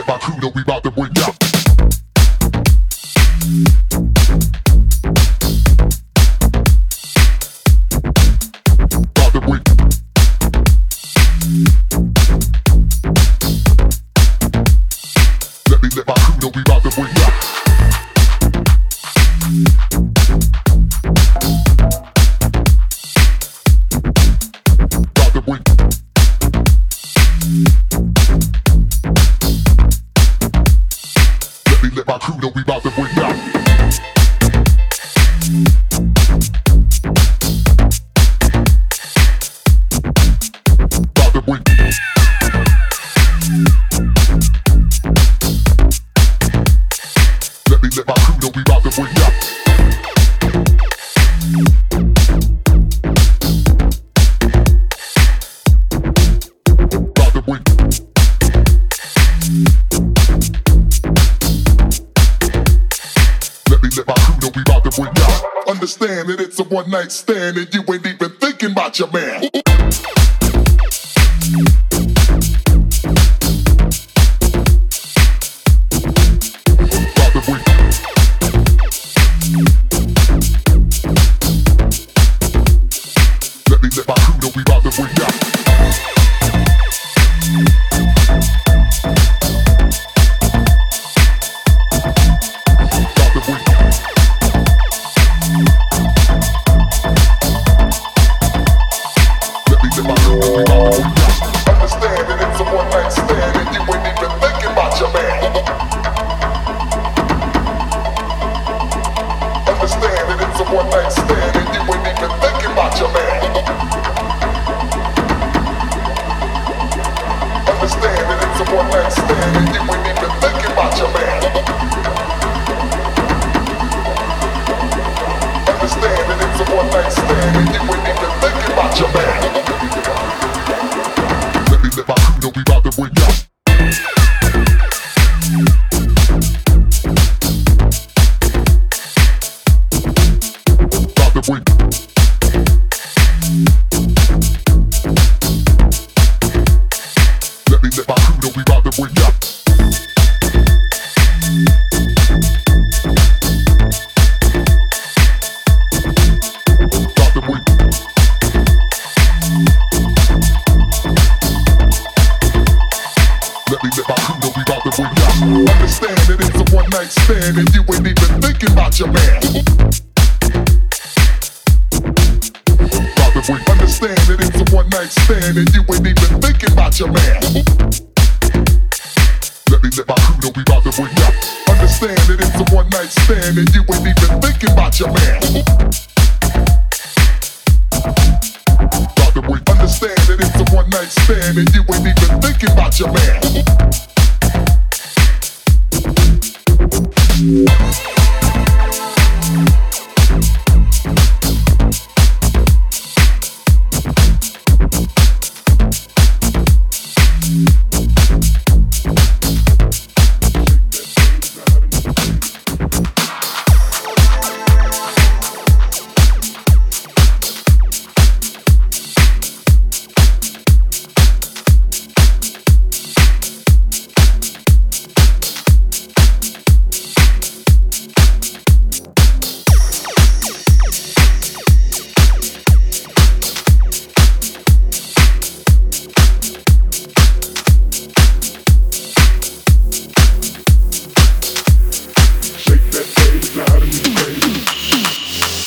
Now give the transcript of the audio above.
let my crew know we about to bring out. About to bring. Let my crew know we about to bring out. About to bring. Let my crew know we about to bring out. About to bring. Let my crew know we about to bring out. About to bring. Let my crew know we about to bring out. Understand that it's a one night stand and you ain't even thinking about your man. Let my crew know we about to bring out. About to bring. Let my crew know we about to bring out. Understand that it's a one night stand and you ain't even thinking about your man. Understand that it's a one night stand and you ain't even thinking about your man. Understand that it's a one night stand and you ain't even thinking about your man. Understand that it's a one night stand and you ain't even thinking about your man. Let my crew know we about to bring out. About to bring. Let my crew know we about to bring out. About to bring. Let my crew know we about to bring out. Understand that it's a one night stand and you ain't even thinking about your man. About to bring. Understand that it's a one night stand and you ain't even thinking about your man. Let my crew know we about to bring out. Understand that it's a one night stand and you ain't even thinking about your man. About to bring. Understand that it's a one night stand and you ain't even thinking about your man.